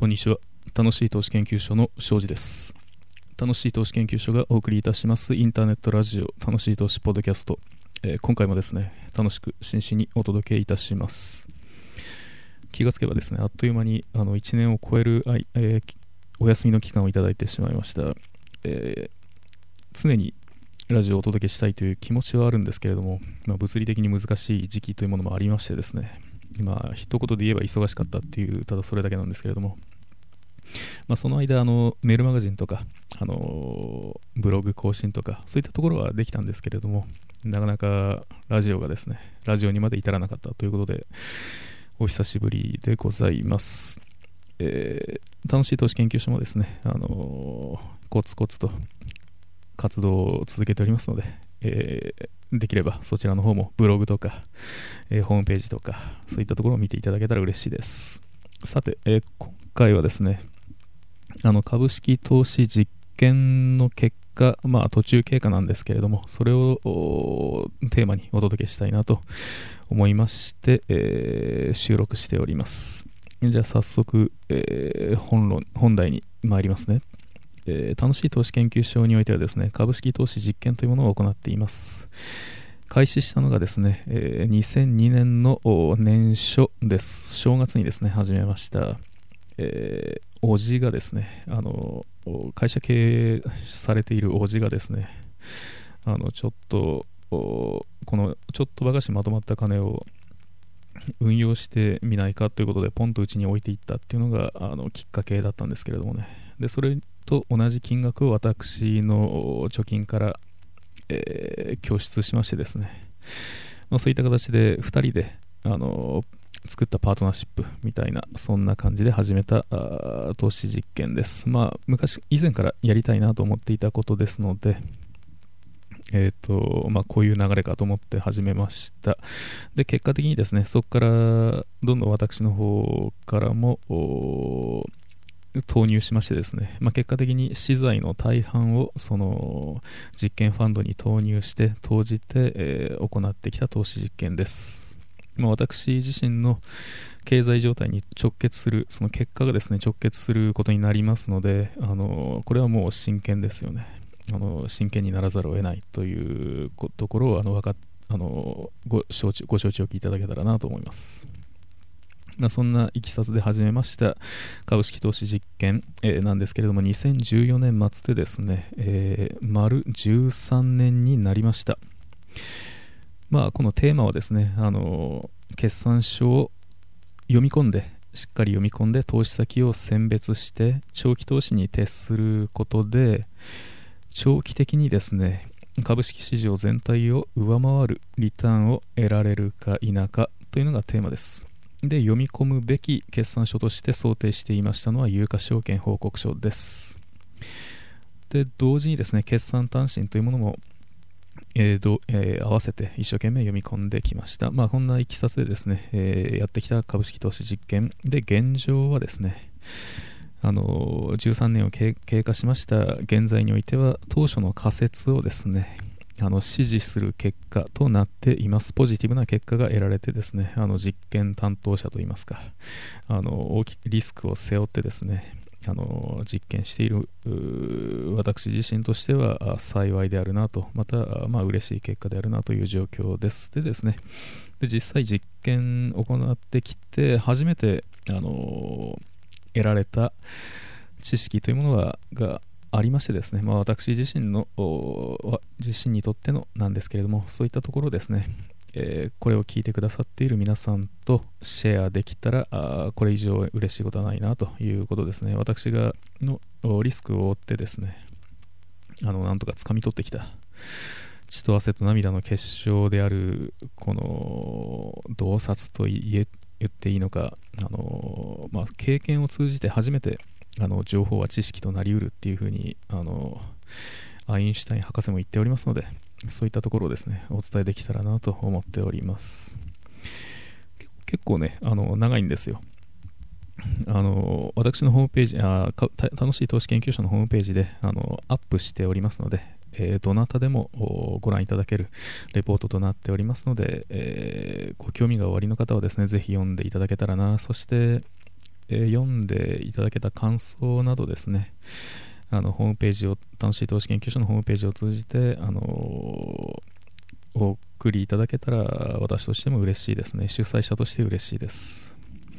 こんにちは。楽しい投資研究所の庄司です。楽しい投資研究所がお送りいたしますインターネットラジオ楽しい投資ポッドキャスト、今回もですね楽しく真摯にお届けいたします。気がつけばですねあっという間に1年を超える、お休みの期間をいただいてしまいました。常にラジオをお届けしたいという気持ちはあるんですけれども、物理的に難しい時期というものもありましてですね、一言で言えば忙しかったっていうただそれだけなんですけれども、その間メールマガジンとか、ブログ更新とかそういったところはできたんですけれども、なかなかラジオにまで至らなかったということでお久しぶりでございます。楽しい投資研究所もですね、コツコツと活動を続けておりますので、できればそちらの方もブログとか、ホームページとかそういったところを見ていただけたら嬉しいです。さて、今回はですね株式投資実験の結果、途中経過なんですけれども、それをテーマにお届けしたいなと思いまして、収録しております。じゃあ早速、本題に参りますね。楽しい投資研究所においてはですね、株式投資実験というものを行っています。開始したのがですね、2002年の年初です。正月にですね、始めました。おじがですね、会社経営されているおじがですね、ちょっとばかしまとまった金を運用してみないかということでポンとうちに置いていったっていうのがきっかけだったんですけれどもね。でそれと同じ金額を私の貯金から、拠出しましてですね、そういった形で2人で作ったパートナーシップみたいな、そんな感じで始めた投資実験です。以前からやりたいなと思っていたことですので、こういう流れかと思って始めました。で結果的にですね、そこからどんどん私の方からも投入しましてですね、結果的に資材の大半をその実験ファンドに投入して投じて、行ってきた投資実験です。私自身の経済状態に直結する、その結果がですね直結することになりますので、これはもう真剣ですよね。真剣にならざるを得ないというところをご承知おきいただけたらなと思います。そんないきさつで始めました株式投資実験、なんですけれども、2014年末でですね、丸13年になりました。このテーマはですね、決算書をしっかり読み込んで投資先を選別して長期投資に徹することで、長期的にですね株式市場全体を上回るリターンを得られるか否かというのがテーマです。で読み込むべき決算書として想定していましたのは有価証券報告書です。で同時にですね決算短信というものも、合わせて一生懸命読み込んできました。こんないきさつでですね、やってきた株式投資実験で、現状はですね13年を経過しました現在においては、当初の仮説をですね支持する結果となっています。ポジティブな結果が得られてですね、実験担当者といいますか、大きくリスクを背負ってですね実験している私自身としては幸いであるなと、また嬉しい結果であるなという状況です。でですね、実際実験を行ってきて初めて得られた知識というものがありましてですね、私自身にとってのなんですけれども、そういったところですね、これを聞いてくださっている皆さんとシェアできたらこれ以上嬉しいことはないなということですね。私がリスクを負ってですねなんとか掴み取ってきた血と汗と涙の結晶であるこの洞察と言っていいのか、経験を通じて初めて情報は知識となりうるっていうふうにアインシュタイン博士も言っておりますので、そういったところをですねお伝えできたらなと思っております。結構ね長いんですよ。私のホームページ楽しい投資研究所のホームページでアップしておりますので、どなたでもご覧いただけるレポートとなっておりますので、ご興味がおありの方はですねぜひ読んでいただけたらな。そして読んでいただけた感想などですね、ホームページを、楽しい投資研究所のホームページを通じて、お送りいただけたら私としても嬉しいですね。主催者として嬉しいです。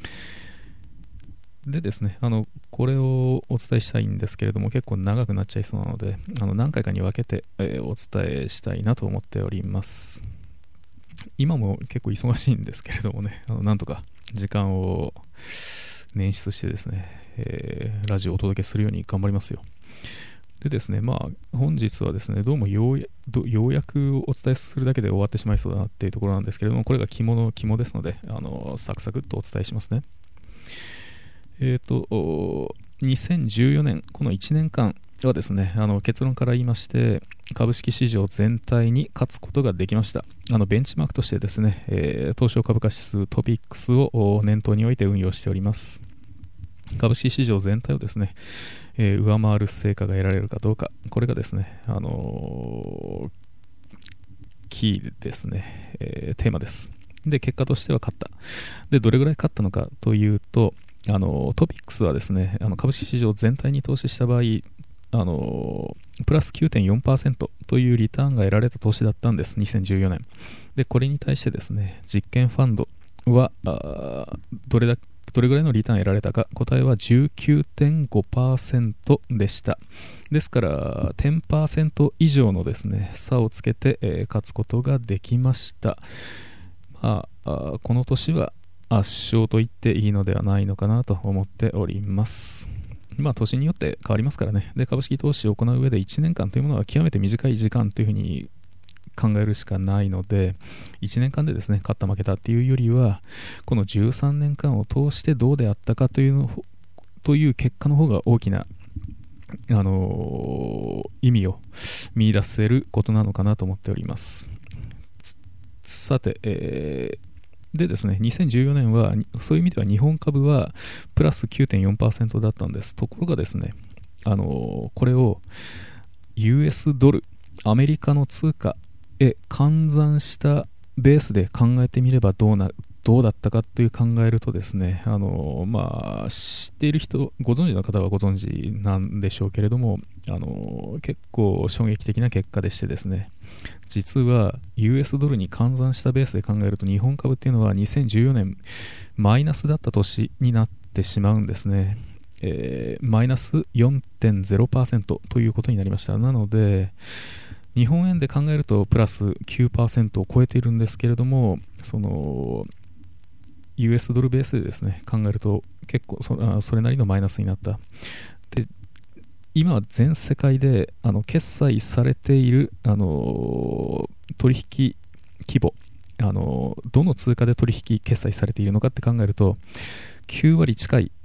でですね、これをお伝えしたいんですけれども、結構長くなっちゃいそうなので、何回かに分けて、お伝えしたいなと思っております。今も結構忙しいんですけれどもね、なんとか時間を捻出してですね、ラジオをお届けするように頑張りますよ。でですね、本日はですね、どうもようやくお伝えするだけで終わってしまいそうだなっていうところなんですけれども、これが肝の肝ですので、サクサクっとお伝えしますね。2014年、この1年間はですね、結論から言いまして、株式市場全体に勝つことができました。ベンチマークとしてですね、東証株価指数トピックスを念頭に置いて運用しております。株式市場全体をですね、上回る成果が得られるかどうか、これがですね、キーですね、テーマです。で、結果としては勝った。で、どれぐらい勝ったのかというと、トピックスはですね、株式市場全体に投資した場合、プラス 9.4% というリターンが得られた年だったんです、2014年。で、これに対してですね、実験ファンドはどれぐらいのリターン得られたか、答えは 19.5% でした。ですから 10% 以上のですね、差をつけて、勝つことができました。この年は圧勝と言っていいのではないのかなと思っております。年によって変わりますからね。で、株式投資を行う上で1年間というものは極めて短い時間というふうに考えるしかないので、1年間でですね、勝った負けたっていうよりは、この13年間を通してどうであったかという結果の方が大きな、意味を見出せることなのかなと思っております。さて、でですね、2014年はそういう意味では日本株はプラス 9.4% だったんです。ところがですね、これを US ドル、アメリカの通貨へ換算したベースで考えてみればどうだったかという考えるとですね、知っている人、ご存知の方はご存知なんでしょうけれども、結構衝撃的な結果でしてですね、実は US ドルに換算したベースで考えると日本株っていうのは2014年マイナスだった年になってしまうんですね。マイナス 4.0% ということになりました。なので日本円で考えるとプラス 9% を超えているんですけれども、その US ドルベースでですね考えると結構それなりのマイナスになった。で、今は全世界で決済されている取引規模、どの通貨で取引決済されているのかって考えると9割近い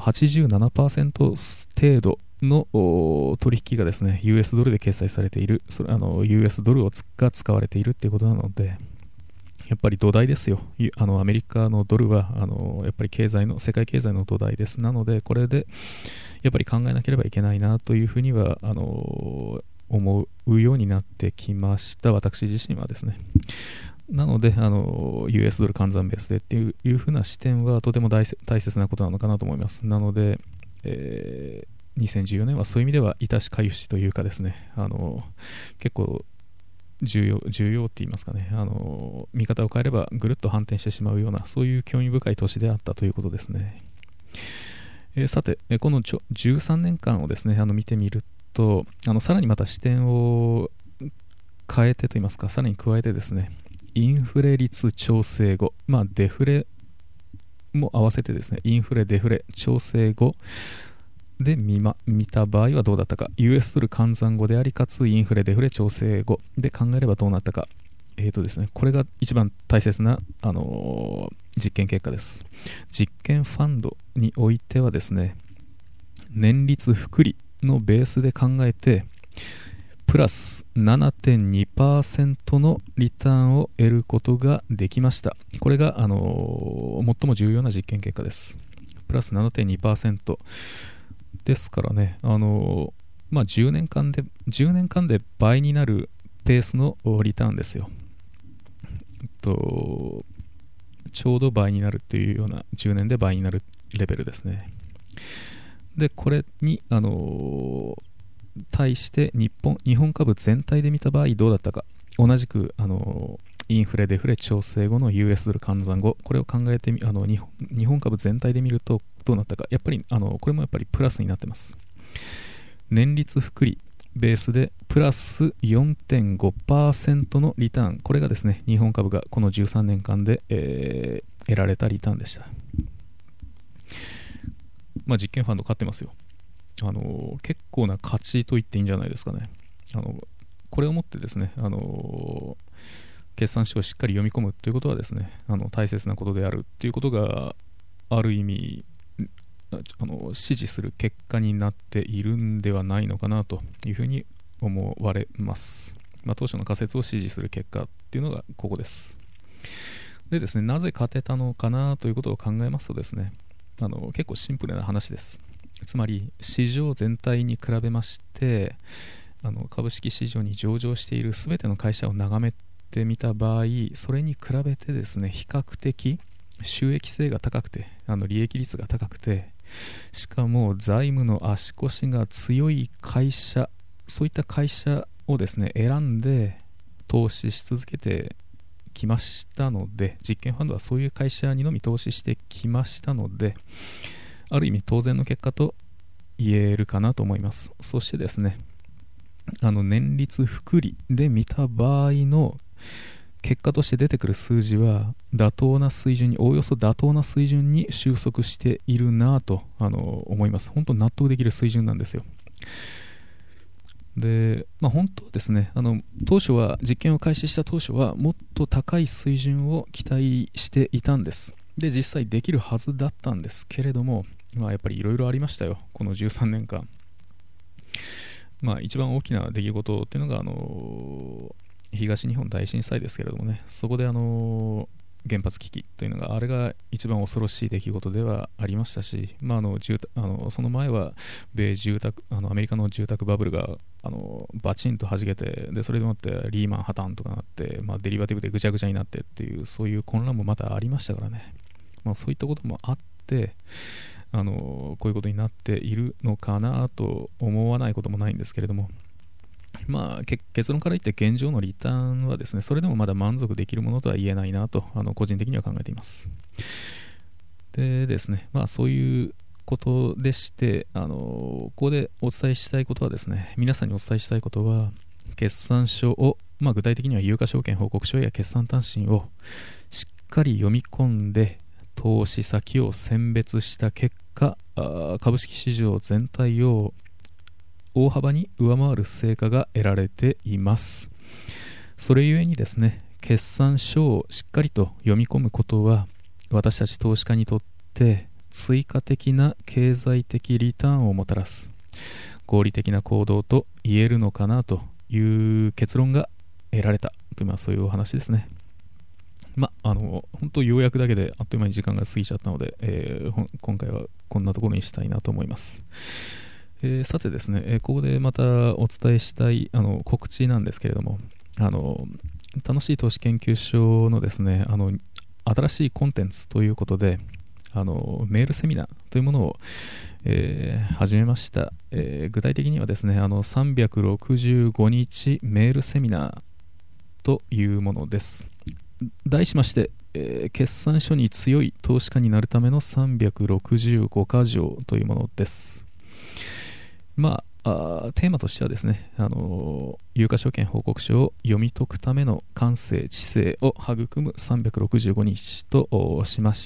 87% 程度の取引がですね US ドルで決済されている、US ドルが使われているっていうことなので、やっぱり土台ですよ。アメリカのドルはやっぱり世界経済の土台です。なのでこれでやっぱり考えなければいけないなというふうには思うようになってきました、私自身はですね。なのでUS ドル換算ベースでっていうふうな視点はとても大切なことなのかなと思います。なので、2014年はそういう意味では致しかゆしというかですね、結構重要って言いますかね、見方を変えればぐるっと反転してしまうような、そういう興味深い年であったということですね。さて、この13年間をですね見てみると、さらにまた視点を変えてと言いますか、さらに加えてですね、インフレ率調整後、デフレも合わせてですね、インフレデフレ調整後で見た場合はどうだったか、 US ドル換算後でありかつインフレデフレ調整後で考えればどうなったか、ですね、これが一番大切な、実験結果です。実験ファンドにおいてはですね、年率複利のベースで考えてプラス 7.2% のリターンを得ることができました。これが、最も重要な実験結果です。プラス 7.2% ですからね、10年間で倍になるペースのリターンですよ。ちょうど倍になるというような、10年で倍になるレベルですね。で、これに、対して日本株全体で見た場合どうだったか。同じく、インフレデフレ調整後の US ドル換算後、これを考えて日本株全体で見るとどうなったか。やっぱりこれもやっぱりプラスになってます。年率複利ベースでプラス 4.5% のリターン、これがですね日本株がこの13年間で、得られたリターンでした。実験ファンド勝ってますよ。結構な勝ちと言っていいんじゃないですかね。これをもってですね、決算書をしっかり読み込むということはですね、大切なことであるということがある意味支持する結果になっているんではないのかなというふうに思われます。当初の仮説を支持する結果っていうのがここです。でですね、なぜ勝てたのかなということを考えますとですね、結構シンプルな話です。つまり市場全体に比べまして株式市場に上場しているすべての会社を眺めてみた場合、それに比べてですね比較的収益性が高くて利益率が高くて、しかも財務の足腰が強い会社、そういった会社をですね選んで投資し続けてきましたので、実験ファンドはそういう会社にのみ投資してきましたので、ある意味当然の結果と言えるかなと思います。そしてですね、年率複利で見た場合の結果として出てくる数字はおおよそ妥当な水準に収束しているなと思います。本当納得できる水準なんですよ。で、本当はですね、実験を開始した当初はもっと高い水準を期待していたんです。で、実際できるはずだったんですけれども、やっぱりいろいろありましたよ、この13年間。一番大きな出来事っていうのが東日本大震災ですけれどもね、そこで原発危機というのが、あれが一番恐ろしい出来事ではありましたし、その前はアメリカの住宅バブルがバチンと弾けて、でそれでもってリーマン破綻とかなって、デリバティブでぐちゃぐちゃになってっていう、そういう混乱もまたありましたからね。そういったこともあってこういうことになっているのかなと思わないこともないんですけれども、結論から言って現状のリターンはですね、それでもまだ満足できるものとは言えないなと個人的には考えています。でですね、そういうことでして、ここでお伝えしたいことはですね、皆さんにお伝えしたいことは、決算書を、具体的には有価証券報告書や決算単身をしっかり読み込んで投資先を選別した結果、株式市場全体を大幅に上回る成果が得られています。それゆえにですね、決算書をしっかりと読み込むことは私たち投資家にとって追加的な経済的リターンをもたらす合理的な行動と言えるのかなという結論が得られたという、そういうお話ですね。本当要約だけであっという間に時間が過ぎちゃったので、今回はこんなところにしたいなと思います。さてですね、ここでまたお伝えしたい告知なんですけれども、楽しい投資研究所のですね、新しいコンテンツということでメールセミナーというものを、始めました。具体的にはですね、365日メールセミナーというものです。題しまして、決算書に強い投資家になるための365か条というものです。テーマとしてはですね、有価証券報告書を読み解くための感性知性を育む365日としまして、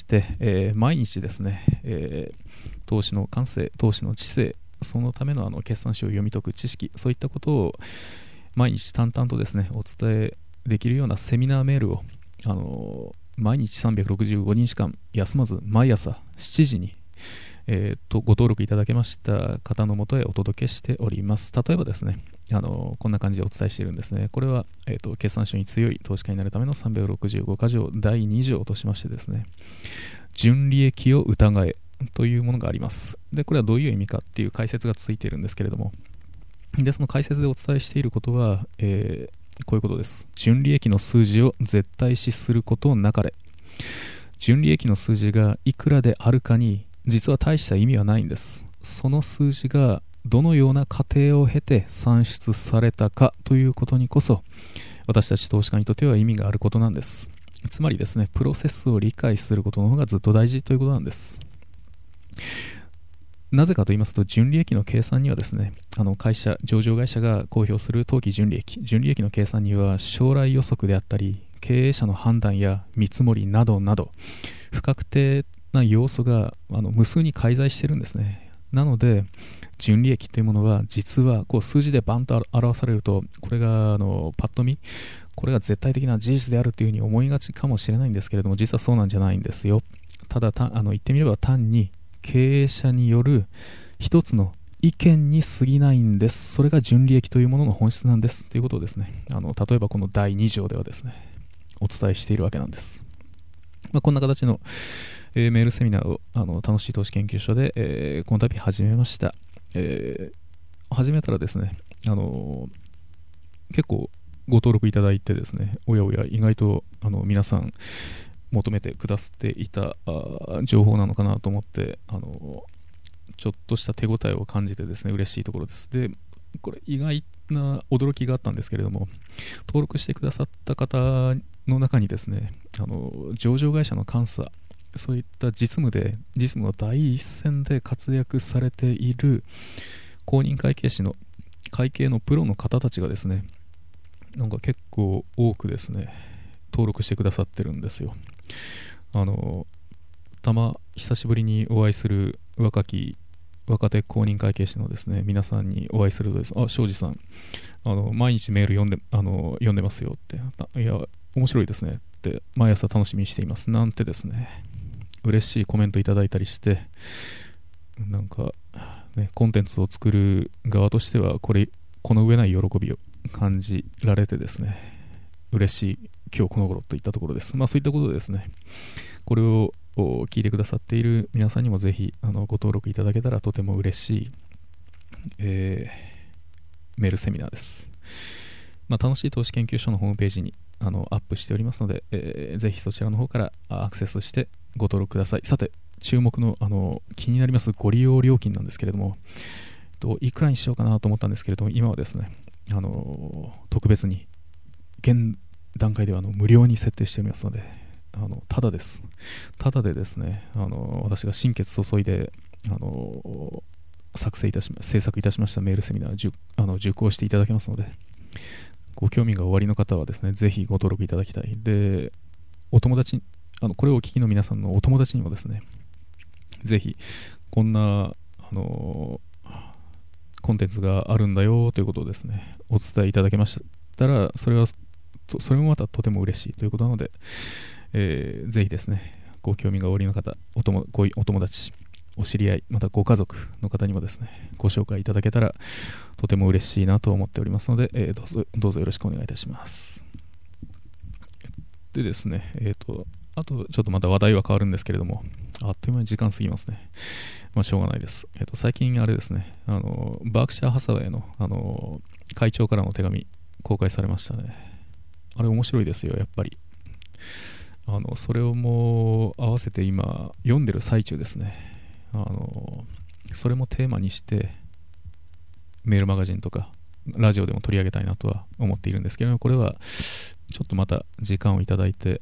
毎日ですね、投資の感性、投資の知性、そのための決算書を読み解く知識、そういったことを毎日淡々とですねお伝えできるようなセミナーメールを毎日365日間休まず毎朝7時にご登録いただけました方のもとへお届けしております。例えばですね、こんな感じでお伝えしているんですね。これは、決算書に強い投資家になるための365か条第2条としましてですね、純利益を疑えというものがあります。で、これはどういう意味かっていう解説がついているんですけれども、でその解説でお伝えしていることは、こういうことです。純利益の数字を絶対視することなかれ。純利益の数字がいくらであるかに実は大した意味はないんです。その数字がどのような過程を経て算出されたかということにこそ、私たち投資家にとっては意味があることなんです。つまりですね、プロセスを理解することの方がずっと大事ということなんです。なぜかと言いますと、純利益の計算にはですね、上場会社が公表する当期純利益の計算には将来予測であったり、経営者の判断や見積もりなどなど、不確定な要素が無数に介在しているんですね。なので、純利益というものは実はこう数字でバンと表されると、これがパッと見、これが絶対的な事実であるというふうに思いがちかもしれないんですけれども、実はそうなんじゃないんですよ。ただ言ってみれば単に経営者による一つの意見に過ぎないんです。それが純利益というものの本質なんですということをですね、例えばこの第2条ではですね、お伝えしているわけなんです。こんな形の、メールセミナーを楽しい投資研究所で、この度始めました。始めたらですね、結構ご登録いただいてですね、おやおや意外と皆さん求めてくださっていた情報なのかなと思って、ちょっとした手応えを感じてですね、嬉しいところです。で、これ意外な驚きがあったんですけれども、登録してくださった方の中にですね、上場会社の監査、そういった実務の第一線で活躍されている公認会計士の会計のプロの方たちがですね、なんか結構多くですね、登録してくださってるんですよ。久しぶりにお会いする若手公認会計士のですね、皆さんにお会いするとです、庄司さん、毎日メール読んでますよって、いや、面白いですねって、毎朝楽しみにしていますなんてですね、嬉しいコメントいただいたりして、なんか、ね、コンテンツを作る側としては、この上ない喜びを感じられてですね、嬉しい今日この頃といったところです。そういったことでですね、これを聞いてくださっている皆さんにもぜひご登録いただけたらとても嬉しい、メールセミナーです。楽しい投資研究所のホームページにアップしておりますので、ぜひそちらの方からアクセスしてご登録ください。さて、注目の気になりますご利用料金なんですけれども、いくらにしようかなと思ったんですけれども、今はですね、特別に現段階では無料に設定しておりますので、ただです。ただでですね、私が心血注いで制作いたしましたメールセミナー受講していただけますので、ご興味がおありの方はですね、ぜひご登録いただきたい。で、お友達、これをお聞きの皆さんのお友達にもですね、ぜひこんなコンテンツがあるんだよということをですね、お伝えいただけましたら、それもまたとても嬉しいということなので、ぜひですね、ご興味がおありの方、お友達、お知り合い、またご家族の方にもですね、ご紹介いただけたらとても嬉しいなと思っておりますので、どうぞよろしくお願いいたします。でですね、あとちょっとまた話題は変わるんですけれども、あっという間に時間過ぎますね。しょうがないです。最近あれですね、バークシャーハサウェイの、会長からの手紙公開されましたね。あれ面白いですよ、やっぱり。それをもう合わせて今読んでる最中ですね。それもテーマにしてメールマガジンとかラジオでも取り上げたいなとは思っているんですけれども、これはちょっとまた時間をいただいて、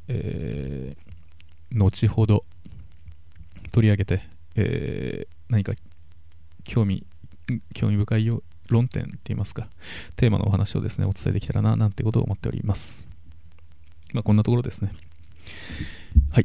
後ほど取り上げて、何か興味深い論点って言いますか、テーマのお話をですね、お伝えできたらななんてことを思っております。こんなところですね。はい、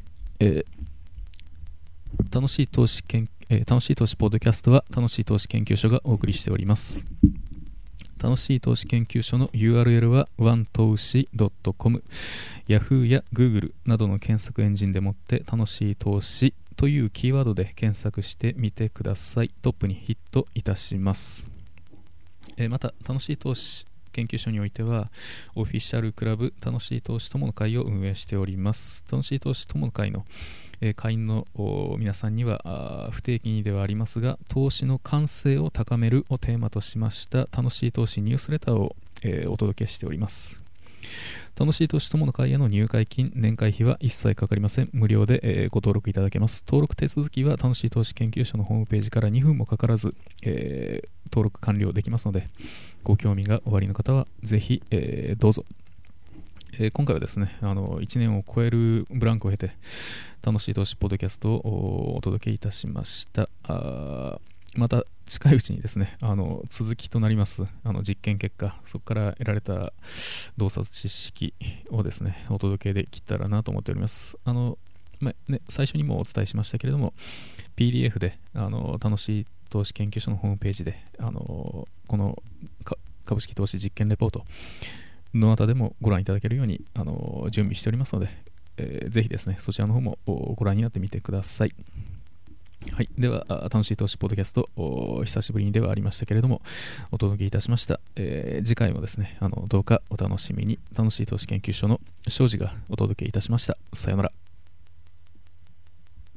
楽しい投資ポッドキャストは楽しい投資研究所がお送りしております。楽しい投資研究所の URL は oneToshi.com、 Yahoo や Google などの検索エンジンでもって楽しい投資というキーワードで検索してみてください。トップにヒットいたします。また楽しい投資研究所においてはオフィシャルクラブ楽しい投資友の会を運営しております。楽しい投資友の会の会員の皆さんには不定期にではありますが、投資の感性を高めるをテーマとしました楽しい投資ニュースレターをお届けしております。 楽しい投資友の会への入会金、年会費は一切かかりません。無料で、ご登録いただけます。登録手続きは楽しい投資研究所のホームページから2分もかからず、登録完了できますので、ご興味がおありの方はぜひ、どうぞ。今回はですね、1年を超えるブランクを経て、楽しい投資ポッドキャストをお届けいたしました。また近いうちにですね、続きとなります実験結果、そこから得られた洞察知識をですね、お届けできたらなと思っております。最初にもお伝えしましたけれども、PDF で楽しい投資研究所のホームページでこの株式投資実験レポート、どなたでもご覧いただけるように準備しておりますので、ぜひですね、そちらの方もご覧になってみてください。はい。では、楽しい投資ポッドキャスト、久しぶりにではありましたけれども、お届けいたしました。次回もですね、どうかお楽しみに。楽しい投資研究所の庄司がお届けいたしました。さようなら。